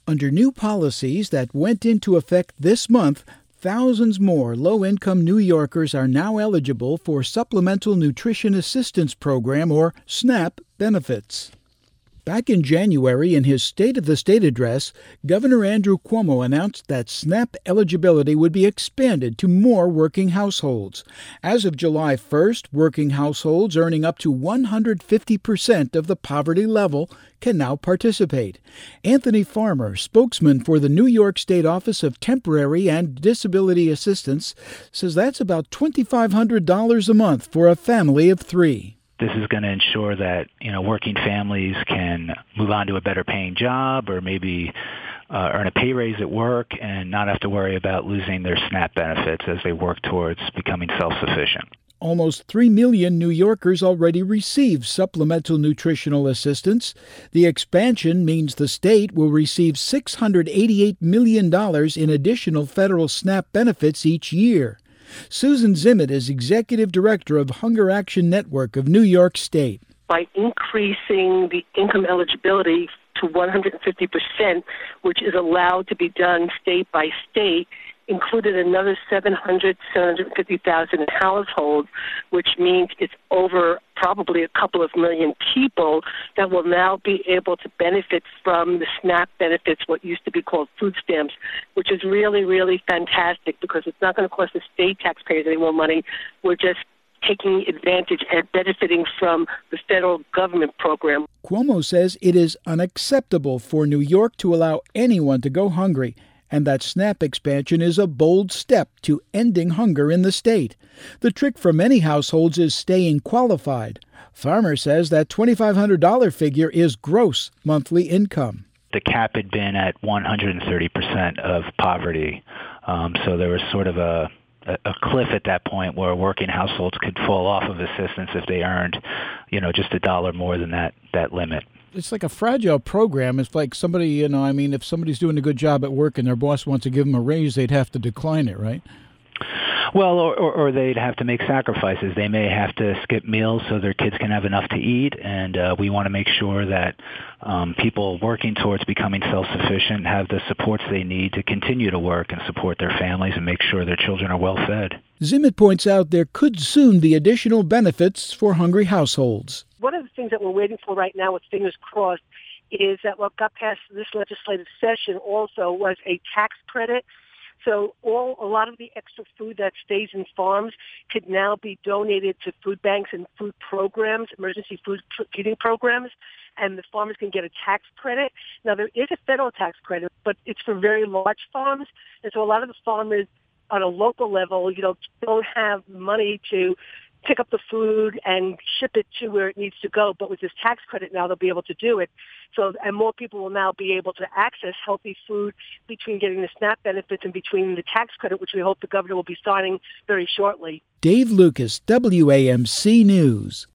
Under new policies that went into effect this month, thousands more low-income New Yorkers are now eligible for Supplemental Nutrition Assistance Program, or SNAP, benefits. Back in January, in his State of the State address, Governor Andrew Cuomo announced that SNAP eligibility would be expanded to more working households. As of July 1st, working households earning up to 150% of the poverty level can now participate. Anthony Farmer, spokesman for the New York State Office of Temporary and Disability Assistance, says that's about $2,500 a month for a family of three. This is going to ensure that, working families can move on to a better paying job or maybe earn a pay raise at work and not have to worry about losing their SNAP benefits as they work towards becoming self-sufficient. Almost 3 million New Yorkers already receive supplemental nutritional assistance. The expansion means the state will receive $688 million in additional federal SNAP benefits each year. Susan Zimmett is Executive Director of Hunger Action Network of New York State. By increasing the income eligibility to 150%, which is allowed to be done state by state, included another 750,000 households, which means it's over probably a couple of million people that will now be able to benefit from the SNAP benefits, what used to be called food stamps, which is really, really fantastic because it's not going to cost the state taxpayers any more money. We're just taking advantage and benefiting from the federal government program. Cuomo says it is unacceptable for New York to allow anyone to go hungry, and that SNAP expansion is a bold step to ending hunger in the state. The trick for many households is staying qualified. Farmer says that $2,500 figure is gross monthly income. The cap had been at 130% of poverty, so there was sort of a cliff at that point where working households could fall off of assistance if they earned, just $1 more than that limit. It's like a fragile program. It's like somebody, if somebody's doing a good job at work and their boss wants to give them a raise, they'd have to decline it, right? Well, or they'd have to make sacrifices. They may have to skip meals so their kids can have enough to eat, and we want to make sure that people working towards becoming self-sufficient have the supports they need to continue to work and support their families and make sure their children are well fed. Zimmett points out there could soon be additional benefits for hungry households. One of the things that we're waiting for right now, with fingers crossed, is that what got passed this legislative session also was a tax credit. So a lot of the extra food that stays in farms could now be donated to food banks and food programs, emergency food feeding programs, and the farmers can get a tax credit. Now, there is a federal tax credit, but it's for very large farms, and so a lot of the farmers on a local level, don't have money to pick up the food and ship it to where it needs to go. But with this tax credit now, they'll be able to do it. And more people will now be able to access healthy food between getting the SNAP benefits and between the tax credit, which we hope the governor will be signing very shortly. Dave Lucas, WAMC News.